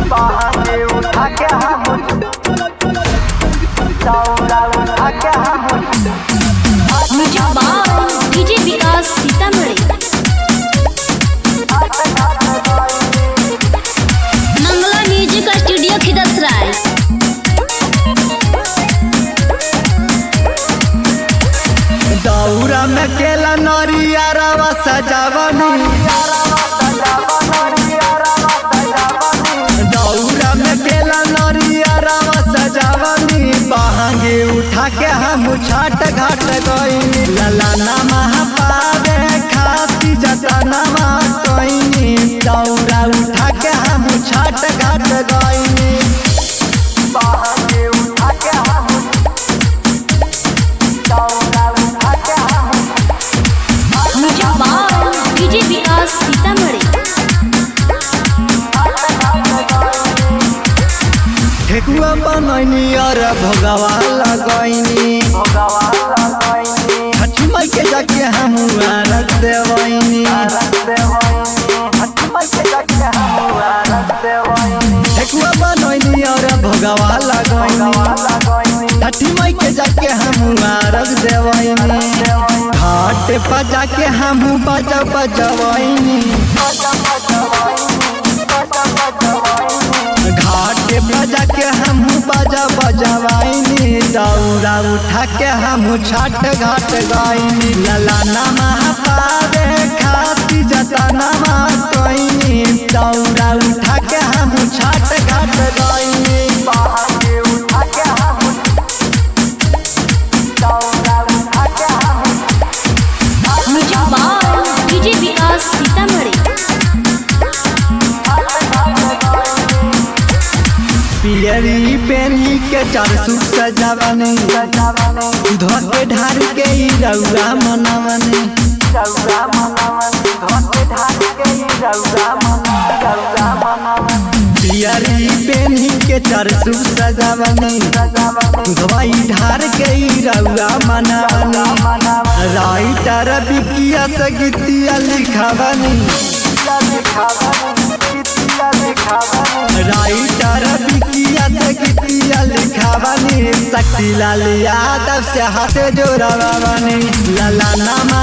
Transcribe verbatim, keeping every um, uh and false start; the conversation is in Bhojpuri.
बहाने उठा के हम दौरा उठा के हम music by DJ Vikas Sitamarhi. Mangla music studio Khidsarai. दौरा में केला नरियारवा सजावनी दौरा में केला नरियारवा सजावनी बहांगे उठा के हम छाट घाट गईनी लला नमा पावे खाती जतनमा कोइनी दौरा उठा के हम छाट घाट गईनी बहाने उठा के हम दौरा उठा के हम music by DJ Vikas Sitamarhi. Thekua बनैनी और भोगवा लगैनी छठी माई के जाके हम रख देवैनी ठेकुआ बनैनी और भोगवा लगैनी छठी माई के जाके हम रख देवैनी घाट पर जाके हम बजा बजवैनी घाट पर जाके हम बजा बजवाइनी दौरा उठा के हम छठ घाट गईनी लला नमा पावे खाती जतनमा कोइनी दौरा उठा के हम छठ घाट गईनी बहाने उठा के हम दौरा उठा के हम music by DJ Vikas Sitamarhi. पियरी पेनी के चरसू सजावनी धोके ढार के ई रउआ मनवनी दौरा मनवनी धोके ढाल के दौरा दौरा मनवनी पियरी पेनी के चरसू सजावनी धोई ढार के ई रउआ मनवनी राइटर बिकिया से गीतिया लिखावनी राइटर बिकिया से गीतिया लिखावनी शक्ति लाल यादव से हाथ जोड़ावनी लला नामा